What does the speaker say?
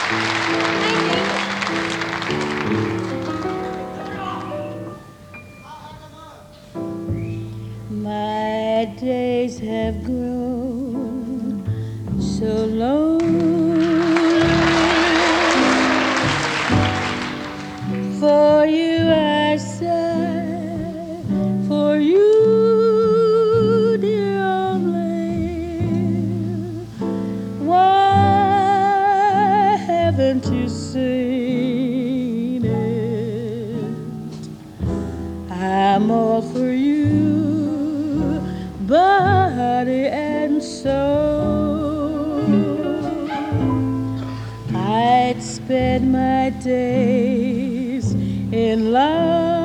My days have grown so lonely. For you I sigh, for you, dear old land. Why haven't you seen it? I'm all for you, body and soul. I'd spend my days in love